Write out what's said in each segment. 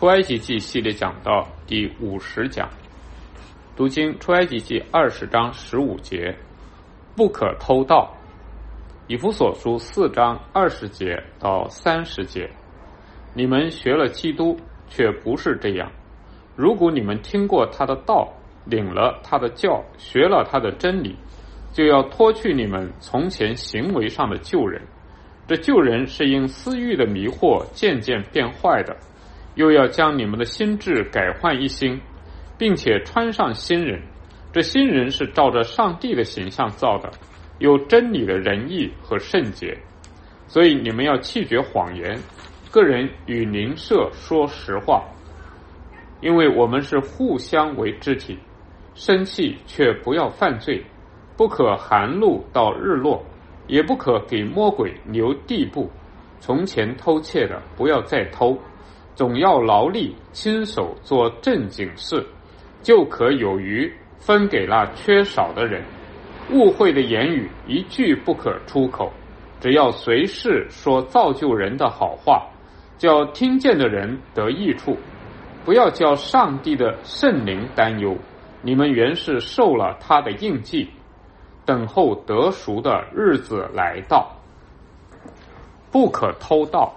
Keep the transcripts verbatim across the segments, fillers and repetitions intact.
埃及记系列讲到第五十讲，读经出埃及记二十章十五节，不可偷盗。以弗所书四章二十节到三十节，你们学了基督，却不是这样。如果你们听过他的道，领了他的教，学了他的真理，就要脱去你们从前行为上的旧人。这旧人是因私欲的迷惑渐渐变坏的，又要将你们的心志改换一新，并且穿上新人。这新人是照着上帝的形象造的，有真理的仁义和圣洁。所以你们要弃绝谎言，个人与邻舍说实话，因为我们是互相为肢体。生气却不要犯罪，不可含怒到日落，也不可给魔鬼留地步。从前偷窃的不要再偷，总要劳力亲手做正经事，就可有余分给那缺少的人。误会的言语一句不可出口，只要随时说造就人的好话，叫听见的人得益处。不要叫上帝的圣灵担忧，你们原是受了他的印记，等候得赎的日子来到。不可偷盗。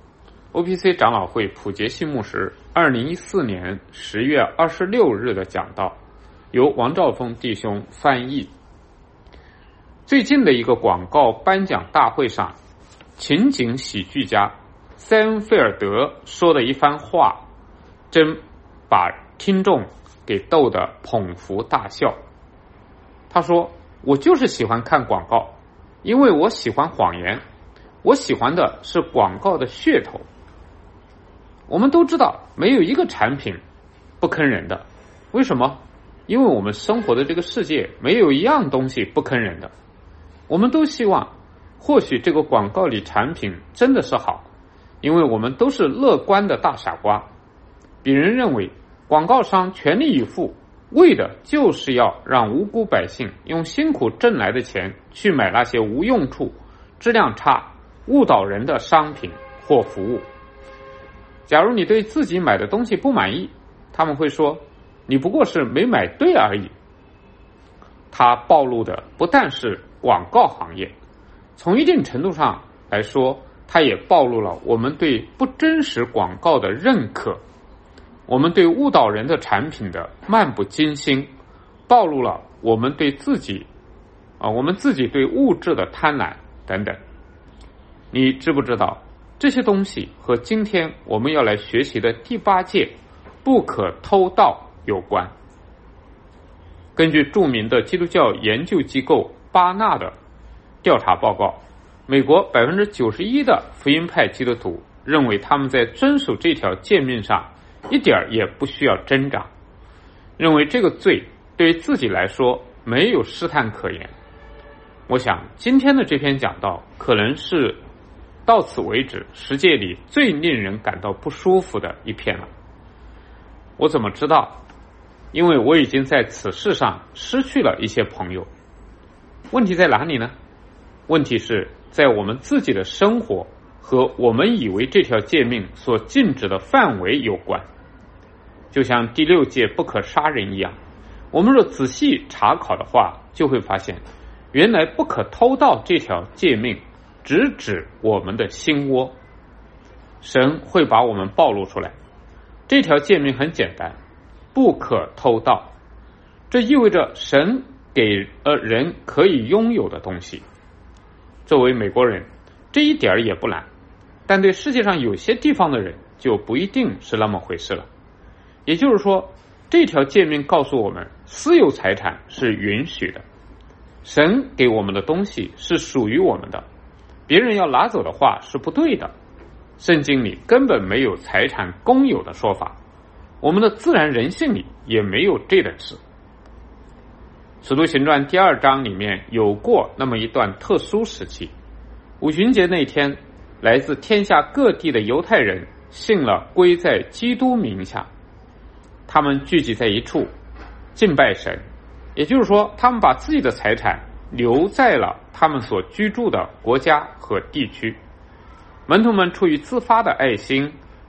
O P C 长老会普杰西牧师二零一四年十月二十六日的讲道，由王兆峰弟兄翻译。最近的一个广告颁奖大会上，情景喜剧家塞恩菲尔德说的一番话，真把听众给逗得捧腹大笑。他说，我就是喜欢看广告，因为我喜欢谎言，我喜欢的是广告的噱头。我们都知道没有一个产品不坑人的，为什么？因为我们生活的这个世界没有一样东西不坑人的。我们都希望或许这个广告里产品真的是好，因为我们都是乐观的大傻瓜。别人认为广告商全力以赴，为的就是要让无辜百姓用辛苦挣来的钱去买那些无用处、质量差、误导人的商品或服务。假如你对自己买的东西不满意，他们会说你不过是没买对而已。它暴露的不但是广告行业，从一定程度上来说，它也暴露了我们对不真实广告的认可，我们对误导人的产品的漫不经心，暴露了我们对自己啊，我们自己对物质的贪婪等等。你知不知道这些东西和今天我们要来学习的第八诫不可偷盗有关？根据著名的基督教研究机构巴纳的调查报告，美国 百分之九十一 的福音派基督徒认为他们在遵守这条诫命上一点也不需要挣扎，认为这个罪对自己来说没有试探可言。我想今天的这篇讲道可能是到此为止世界里最令人感到不舒服的一篇了。我怎么知道？因为我已经在此世上失去了一些朋友。问题在哪里呢？问题是在我们自己的生活和我们以为这条诫命所禁止的范围有关。就像第六诫不可杀人一样，我们若仔细查考的话，就会发现原来不可偷盗这条诫命直指我们的心窝。神会把我们暴露出来。这条诫命很简单，不可偷盗，这意味着神给呃人可以拥有的东西。作为美国人，这一点也不难，但对世界上有些地方的人就不一定是那么回事了。也就是说，这条诫命告诉我们，私有财产是允许的，神给我们的东西是属于我们的，别人要拿走的话是不对的。圣经里根本没有财产公有的说法，我们的自然人性里也没有这等事。使徒行传第二章里面有过那么一段特殊时期，五旬节那天，来自天下各地的犹太人信了归在基督名下，他们聚集在一处敬拜神，也就是说他们把自己的财产留在了他们所居住的国家和地区。门徒们出于自发的爱心，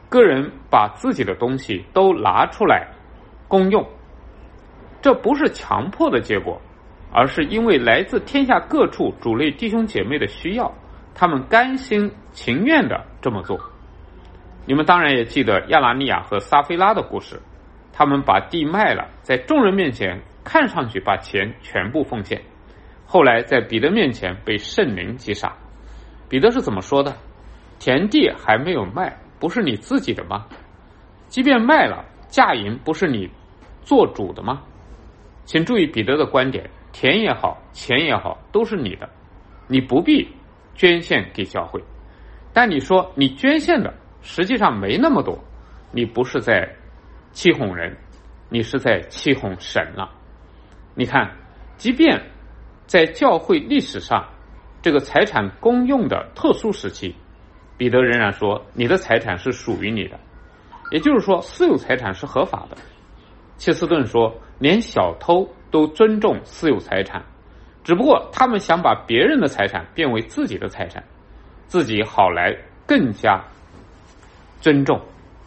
个人把自己的东西都拿出来公用，这不是强迫的结果，而是因为来自天下各处主类弟兄姐妹的需要，他们甘心情愿的这么做。你们当然也记得亚拿尼亚和撒非拉的故事，他们把地卖了，在众人面前看上去把钱全部奉献，后来在彼得面前被圣灵击杀。彼得是怎么说的？田地还没有卖，不是你自己的吗？即便卖了，价银不是你做主的吗？请注意彼得的观点，田也好，钱也好，都是你的，你不必捐献给教会。但你说你捐献的实际上没那么多，你不是在欺哄人，你是在欺哄神了。你看，即便在教会历史上这个财产公用的特殊时期，彼得仍然说你的财产是属于你的，也就是说私有财产是合法的。切斯顿说连小偷都尊重私有财产，只不过他们想把别人的财产变为自己的财产，自己好来更加尊重。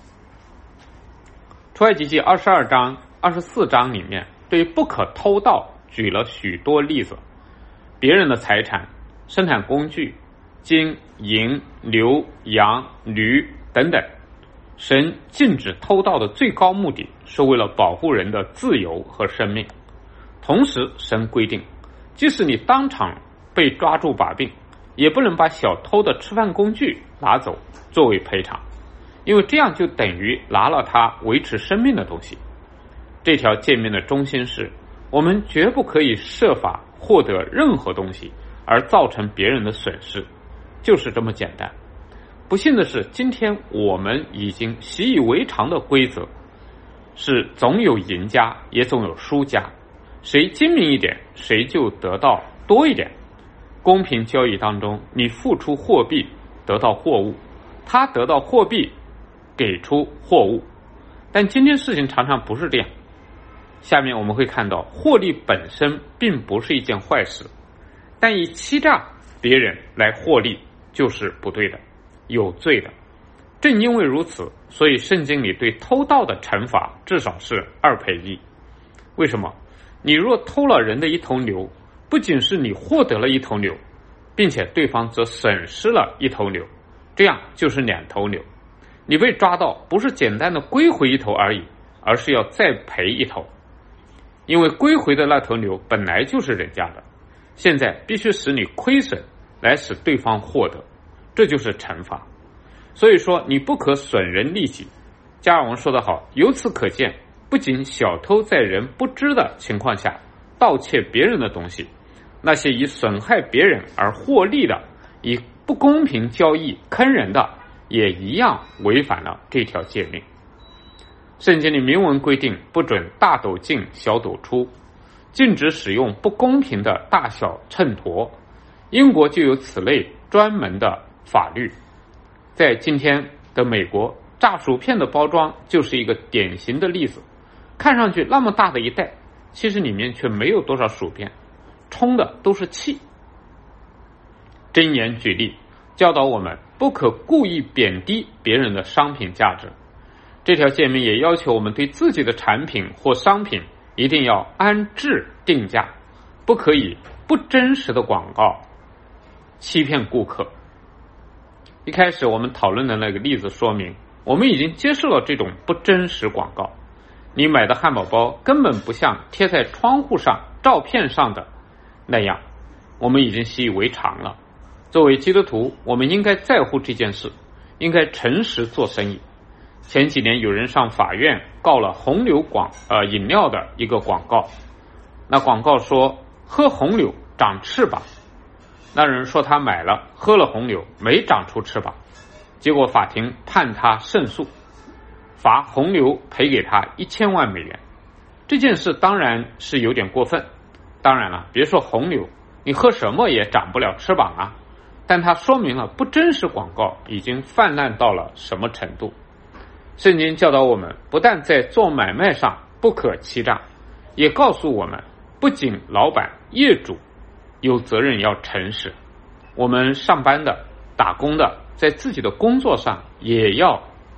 出埃及记二十二章二十四章里面对不可偷盗举了许多例子，别人的财产、生产工具、金银牛羊驴等等，神禁止偷盗的最高目的是为了保护人的自由和生命。同时神规定，即使你当场被抓住把柄，也不能把小偷的吃饭工具拿走作为赔偿，因为这样就等于拿了他维持生命的东西。这条诫命的中心是，我们绝不可以设法获得任何东西而造成别人的损失，就是这么简单。不幸的是，今天我们已经习以为常的规则是总有赢家也总有输家，谁精明一点谁就得到多一点。公平交易当中，你付出货币得到货物，他得到货币给出货物。但今天事情常常不是这样。下面我们会看到，获利本身并不是一件坏事，但以欺诈别人来获利就是不对的，有罪的。正因为如此，所以圣经里对偷盗的惩罚至少是二赔一。为什么？你若偷了人的一头牛，不仅是你获得了一头牛，并且对方则损失了一头牛，这样就是两头牛。你被抓到不是简单的归回一头而已，而是要再赔一头，因为归回的那头牛本来就是人家的，现在必须使你亏损来使对方获得，这就是惩罚。所以说你不可损人利己。加尔文说得好，由此可见，不仅小偷在人不知的情况下盗窃别人的东西，那些以损害别人而获利的，以不公平交易坑人的，也一样违反了这条诫命。圣经里明文规定，不准大斗进小斗出，禁止使用不公平的大小秤砣。英国就有此类专门的法律。在今天的美国，炸薯片的包装就是一个典型的例子。看上去那么大的一袋，其实里面却没有多少薯片，充的都是气。箴言举例，教导我们不可故意贬低别人的商品价值。这条诫命也要求我们对自己的产品或商品一定要按质定价，不可以不真实的广告欺骗顾客。一开始我们讨论的那个例子说明，我们已经接受了这种不真实广告。你买的汉堡包根本不像贴在窗户上照片上的那样，我们已经习以为常了。作为基督徒，我们应该在乎这件事，应该诚实做生意。前几年有人上法院告了红牛广呃饮料的一个广告，那广告说喝红牛长翅膀，那人说他买了喝了红牛没长出翅膀，结果法庭判他胜诉，罚红牛赔给他一千万美元。这件事当然是有点过分，当然了，别说红牛，你喝什么也长不了翅膀啊，但它说明了不真实广告已经泛滥到了什么程度。圣经教导我们，不但在做买卖上不可欺诈，也告诉我们，不仅老板业主有责任要诚实，我们上班的打工的在自己的工作上也要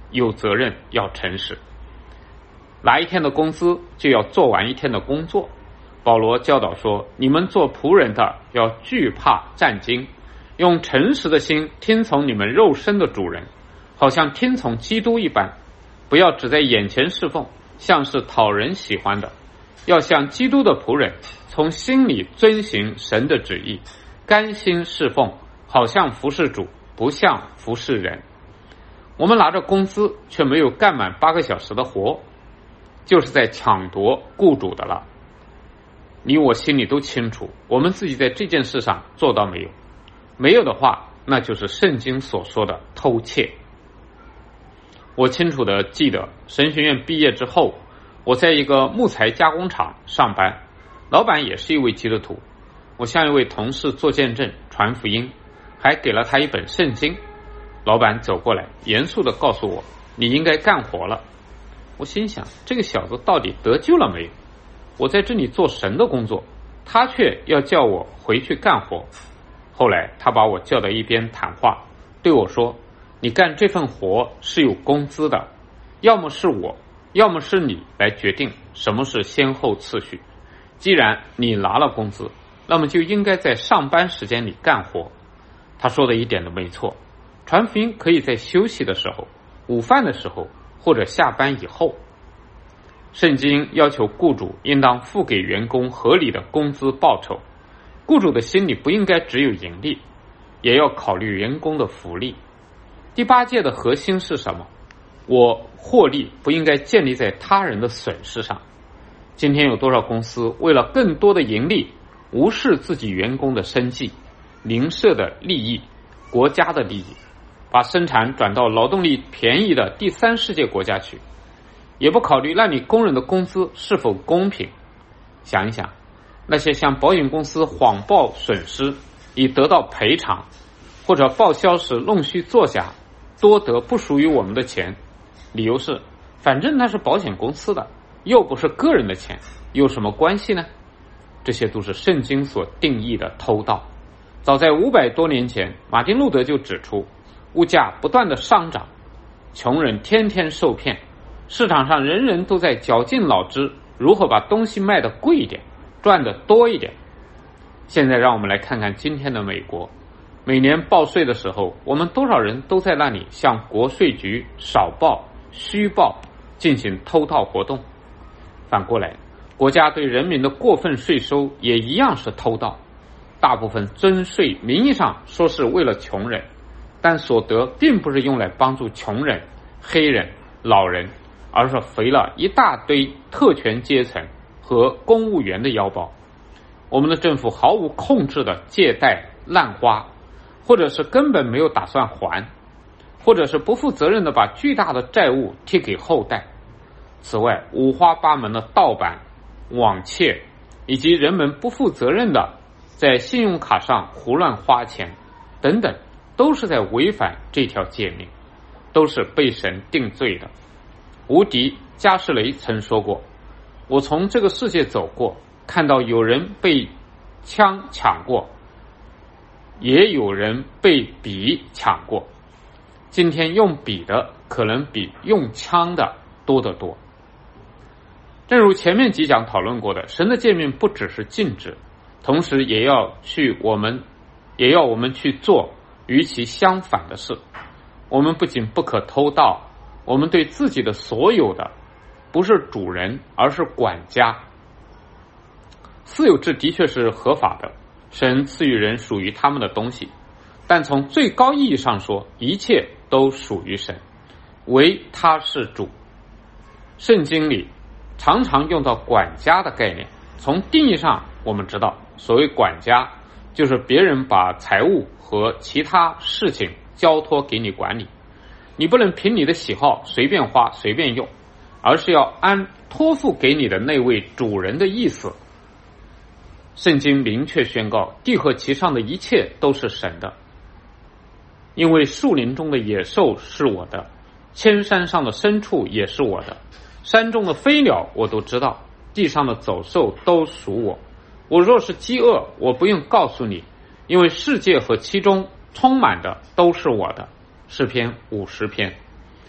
有责任要诚实。拿一天的工资就要做完一天的工作。保罗教导说，你们做仆人的要惧怕战兢，用诚实的心听从你们肉身的主人，好像听从基督一般，不要只在眼前侍奉，像是讨人喜欢的，要像基督的仆人，从心里遵行神的旨意，甘心侍奉，好像服侍主，不像服侍人。我们拿着工资却没有干满八个小时的活，就是在抢夺雇主的了。你我心里都清楚，我们自己在这件事上做到没有？没有的话，那就是圣经所说的偷窃。我清楚地记得，神学院毕业之后，我在一个木材加工厂上班，老板也是一位基督徒。我向一位同事做见证，传福音，还给了他一本圣经。老板走过来，严肃地告诉我，你应该干活了。我心想，这个小子到底得救了没有？我在这里做神的工作，他却要叫我回去干活。后来他把我叫到一边谈话，对我说，你干这份活是有工资的，要么是我，要么是你来决定什么是先后次序。既然你拿了工资，那么就应该在上班时间里干活。他说的一点都没错，传福音可以在休息的时候、午饭的时候或者下班以后。圣经要求雇主应当付给员工合理的工资报酬，雇主的心里不应该只有盈利，也要考虑员工的福利。第八戒的核心是什么？我获利不应该建立在他人的损失上。今天有多少公司为了更多的盈利，无视自己员工的生计、邻舍的利益、国家的利益，把生产转到劳动力便宜的第三世界国家去，也不考虑让你工人的工资是否公平。想一想，那些向保险公司谎报损失以得到赔偿，或者报销时弄虚作假，多得不属于我们的钱，理由是反正那是保险公司的，又不是个人的钱，有什么关系呢？这些都是圣经所定义的偷盗。早在五百多年前，马丁路德就指出，物价不断的上涨，穷人天天受骗，市场上人人都在绞尽脑汁如何把东西卖得贵一点，赚得多一点。现在让我们来看看今天的美国，每年报税的时候，我们多少人都在那里向国税局少报、虚报进行偷盗活动。反过来，国家对人民的过分税收也一样是偷盗。大部分征税名义上说是为了穷人，但所得并不是用来帮助穷人、黑人、老人，而是肥了一大堆特权阶层和公务员的腰包。我们的政府毫无控制的借贷滥花，或者是根本没有打算还，或者是不负责任的把巨大的债务贴给后代。此外，五花八门的盗版、网窃，以及人们不负责任的在信用卡上胡乱花钱等等，都是在违反这条诫命，都是被神定罪的。无敌加士雷曾说过，我从这个世界走过，看到有人被枪抢过，也有人被笔抢过，今天用笔的可能比用枪的多得多。正如前面几讲讨论过的，神的诫命不只是禁止，同时也要去我们也要我们去做与其相反的事。我们不仅不可偷盗，我们对自己的所有的不是主人，而是管家。私有制的确是合法的，神赐予人属于他们的东西，但从最高意义上说，一切都属于神，唯他是主。圣经里常常用到管家的概念，从定义上我们知道，所谓管家就是别人把财务和其他事情交托给你管理，你不能凭你的喜好随便花随便用，而是要按托付给你的那位主人的意思。圣经明确宣告，地和其上的一切都是神的，因为树林中的野兽是我的，千山上的牲畜也是我的，山中的飞鸟我都知道，地上的走兽都属我。我若是饥饿，我不用告诉你，因为世界和其中充满的都是我的。诗篇五十篇。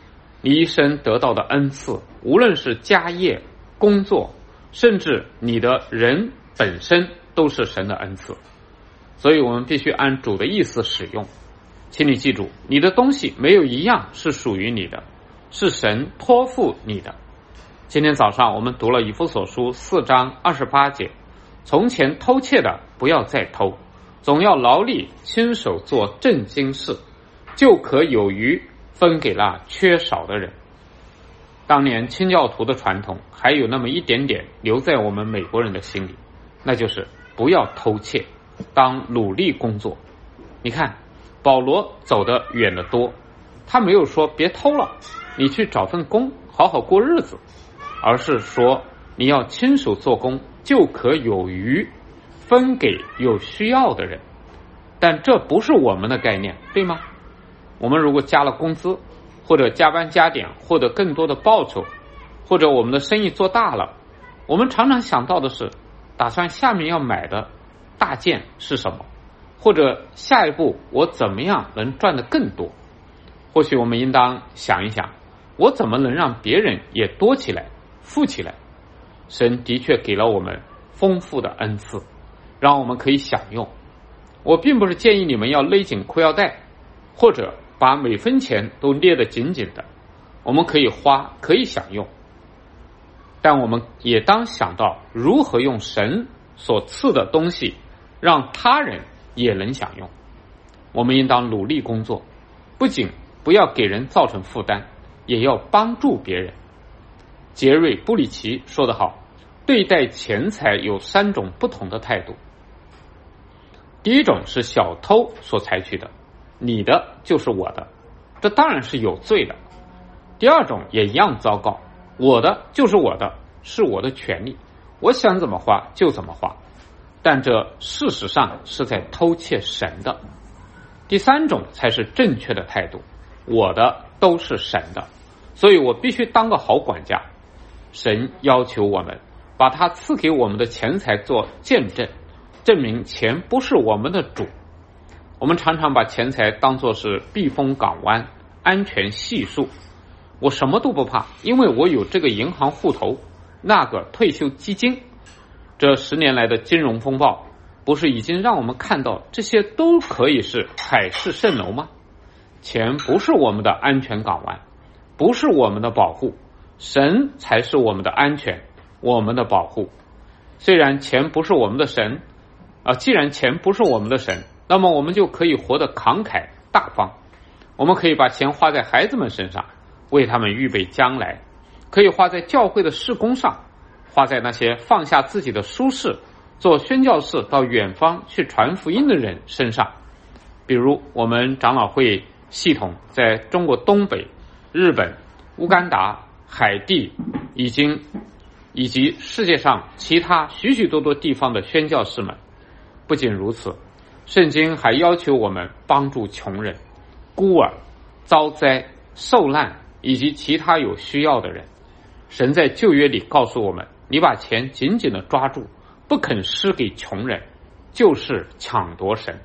你一生得到的恩赐，无论是家业、工作，甚至你的人本身，都是神的恩赐。所以我们必须按主的意思使用。请你记住，你的东西没有一样是属于你的，是神托付你的。今天早上我们读了以弗所书四章二十八节，从前偷窃的不要再偷，总要劳力亲手做正经事，就可有余分给那缺少的人。当年清教徒的传统还有那么一点点留在我们美国人的心里，那就是不要偷窃，当努力工作。你看保罗走得远得多，他没有说别偷了，你去找份工好好过日子，而是说你要亲手做工，就可有余分给有需要的人。但这不是我们的概念，对吗？我们如果加了工资，或者加班加点获得更多的报酬，或者我们的生意做大了，我们常常想到的是打算下面要买的大件是什么，或者下一步我怎么样能赚得更多。或许我们应当想一想，我怎么能让别人也多起来富起来。神的确给了我们丰富的恩赐，让我们可以享用。我并不是建议你们要勒紧裤腰带，或者把每分钱都捏得紧紧的。我们可以花，可以享用，但我们也当想到如何用神所赐的东西让他人也能享用。我们应当努力工作，不仅不要给人造成负担，也要帮助别人。杰瑞·布里奇说得好，对待钱财有三种不同的态度。第一种是小偷所采取的，你的就是我的，这当然是有罪的。第二种也一样糟糕，我的就是我的，是我的权利，我想怎么花就怎么花，但这事实上是在偷窃神的。第三种才是正确的态度，我的都是神的，所以我必须当个好管家。神要求我们把他赐给我们的钱财做见证，证明钱不是我们的主。我们常常把钱财当作是避风港湾，安全系数。我什么都不怕，因为我有这个银行户头，那个退休基金。这十年来的金融风暴，不是已经让我们看到这些都可以是海市蜃楼吗？钱不是我们的安全港湾，不是我们的保护，神才是我们的安全，我们的保护。虽然钱不是我们的神啊，既然钱不是我们的神，那么我们就可以活得慷慨大方。我们可以把钱花在孩子们身上，为他们预备将来，可以花在教会的事工上，花在那些放下自己的舒适，做宣教士到远方去传福音的人身上。比如我们长老会系统在中国东北、日本、乌干达、海地已经以及世界上其他许许多多地方的宣教士们。不仅如此，圣经还要求我们帮助穷人、孤儿、遭灾、受难以及其他有需要的人。神在旧约里告诉我们，你把钱紧紧地抓住，不肯施给穷人，就是抢夺神。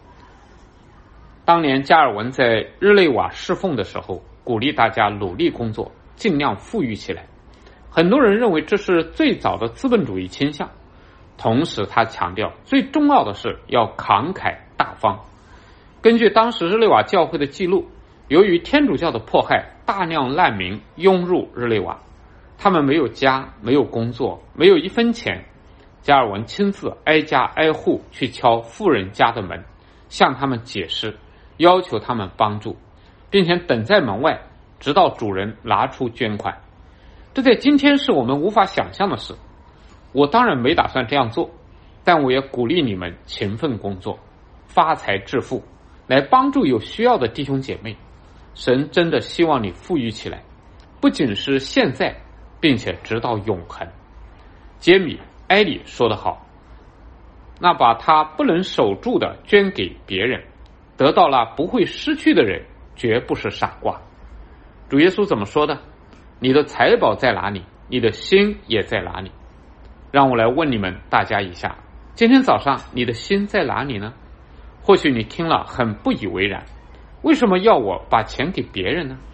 当年加尔文在日内瓦侍奉的时候，鼓励大家努力工作，尽量富裕起来。很多人认为这是最早的资本主义倾向，同时他强调最重要的是要慷慨大方。根据当时日内瓦教会的记录，由于天主教的迫害，大量难民涌入日内瓦，他们没有家，没有工作，没有一分钱。加尔文亲自挨家挨户去敲富人家的门，向他们解释，要求他们帮助，并且等在门外，直到主人拿出捐款。这在今天是我们无法想象的事。我当然没打算这样做，但我也鼓励你们勤奋工作，发财致富，来帮助有需要的弟兄姐妹。神真的希望你富裕起来，不仅是现在，并且直到永恒。杰米·埃里说得好，那把他不能守住的捐给别人，得到了不会失去的人，绝不是傻瓜。主耶稣怎么说的？你的财宝在哪里，你的心也在哪里。让我来问你们大家一下，今天早上你的心在哪里呢？或许你听了很不以为然，为什么要我把钱给别人呢？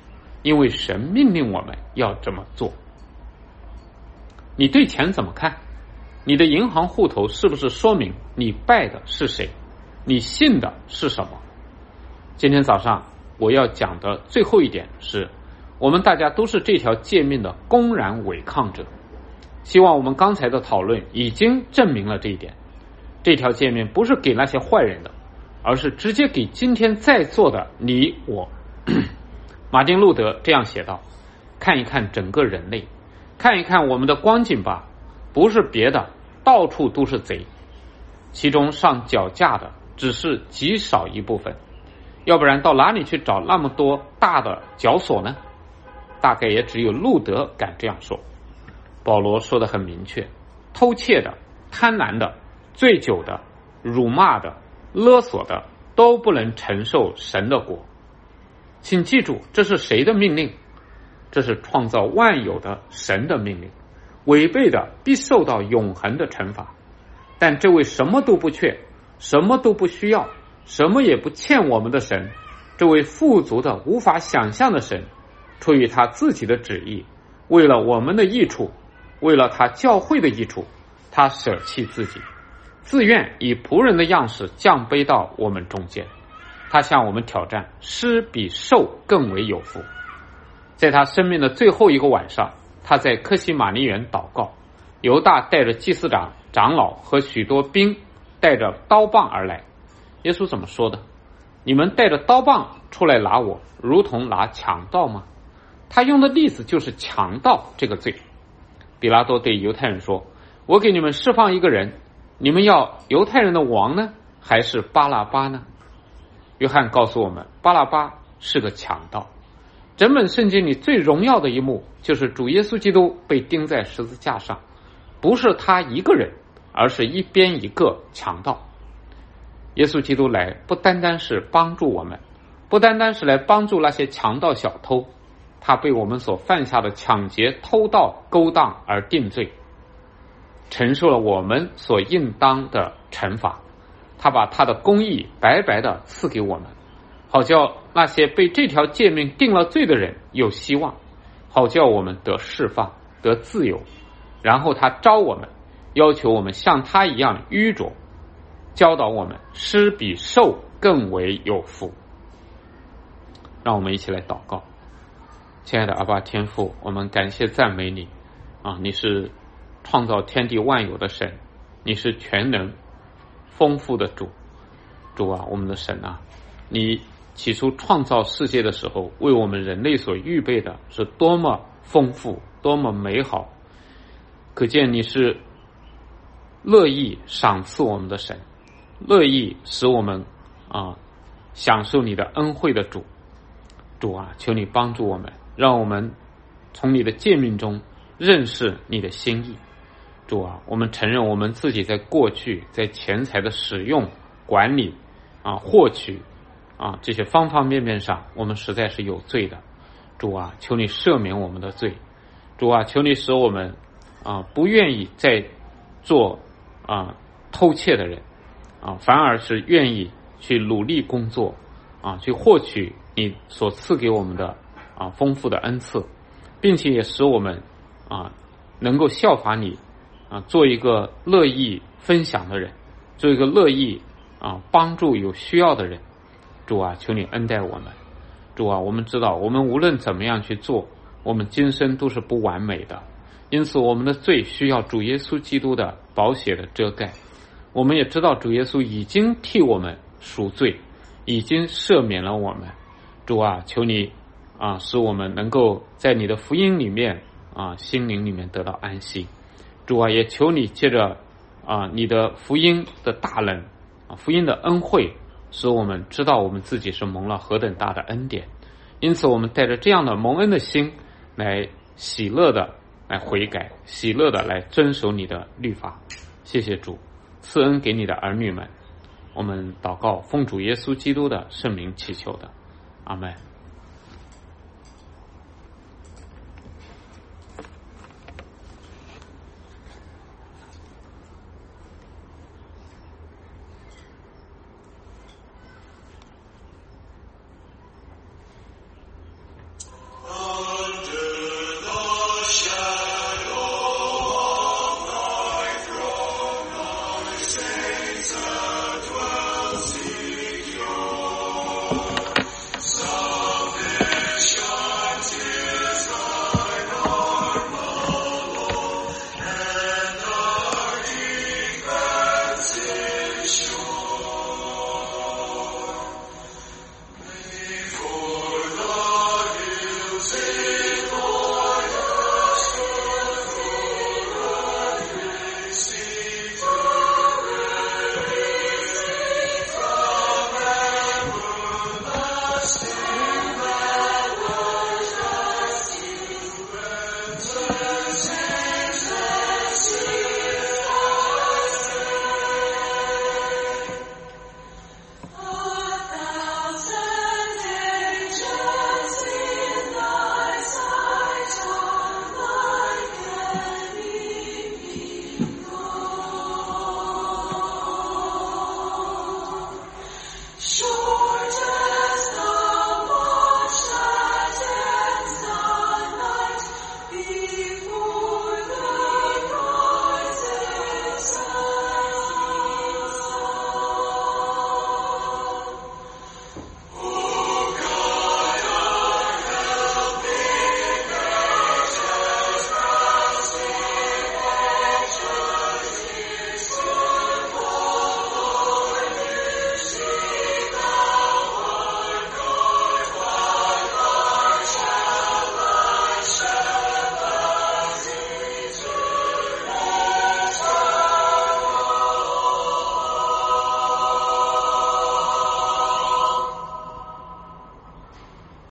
因为神命令我们要这么做。你对钱怎么看？你的银行户头是不是说明你拜的是谁？你信的是什么？今天早上我要讲的最后一点是，我们大家都是这条诫命的公然违抗者。希望我们刚才的讨论已经证明了这一点。这条诫命不是给那些坏人的，而是直接给今天在座的你我。马丁路德这样写道：看一看整个人类，看一看我们的光景吧，不是别的，到处都是贼，其中上脚架的只是极少一部分，要不然到哪里去找那么多大的绞索呢？大概也只有路德敢这样说。保罗说得很明确，偷窃的、贪婪的、醉酒的、辱骂的、勒索的都不能承受神的国。请记住，这是谁的命令？这是创造万有的神的命令，违背的必受到永恒的惩罚。但这位什么都不缺，什么都不需要，什么也不欠我们的神，这位富足的无法想象的神，出于他自己的旨意，为了我们的益处，为了他教会的益处，他舍弃自己，自愿以仆人的样式降卑到我们中间。他向我们挑战，施比受更为有福。在他生命的最后一个晚上，他在客西马尼园祷告，犹大带着祭司长、长老和许多兵带着刀棒而来。耶稣怎么说的？你们带着刀棒出来拿我，如同拿强盗吗？他用的例子就是强盗这个罪。比拉多对犹太人说，我给你们释放一个人，你们要犹太人的王呢，还是巴拉巴呢？约翰告诉我们，巴拉巴是个强盗。整本圣经里最荣耀的一幕，就是主耶稣基督被钉在十字架上，不是他一个人，而是一边一个强盗。耶稣基督来不单单是帮助我们，不单单是来帮助那些强盗小偷，他被我们所犯下的抢劫、偷盗、勾当而定罪，承受了我们所应当的惩罚。他把他的公义白白的赐给我们，好叫那些被这条诫命定了罪的人有希望，好叫我们得释放、得自由。然后他召我们，要求我们像他一样愚拙，教导我们施比受更为有福。让我们一起来祷告。亲爱的阿爸天父，我们感谢赞美你啊！你是创造天地万有的神，你是全能丰富的主。主啊，我们的神啊，你起初创造世界的时候，为我们人类所预备的是多么丰富，多么美好。可见你是乐意赏赐我们的神，乐意使我们啊享受你的恩惠的主。主啊，求你帮助我们，让我们从你的诫命中认识你的心意。主啊，我们承认我们自己在过去在钱财的使用、管理啊、获取啊这些方方面面上，我们实在是有罪的。主啊，求你赦免我们的罪。主啊，求你使我们啊不愿意再做啊偷窃的人啊，反而是愿意去努力工作啊，去获取你所赐给我们的啊丰富的恩赐，并且也使我们啊能够效法你啊，做一个乐意分享的人，做一个乐意啊帮助有需要的人。主啊，求你恩待我们。主啊，我们知道我们无论怎么样去做，我们今生都是不完美的，因此我们的罪需要主耶稣基督的宝血的遮盖。我们也知道主耶稣已经替我们赎罪，已经赦免了我们。主啊，求你啊使我们能够在你的福音里面啊心灵里面得到安息。主啊，也求你借着啊你的福音的大能啊福音的恩惠，使我们知道我们自己是蒙了何等大的恩典。因此我们带着这样的蒙恩的心来喜乐的来悔改，喜乐的来遵守你的律法。谢谢主赐恩给你的儿女们。我们祷告奉主耶稣基督的圣名祈求的，阿们。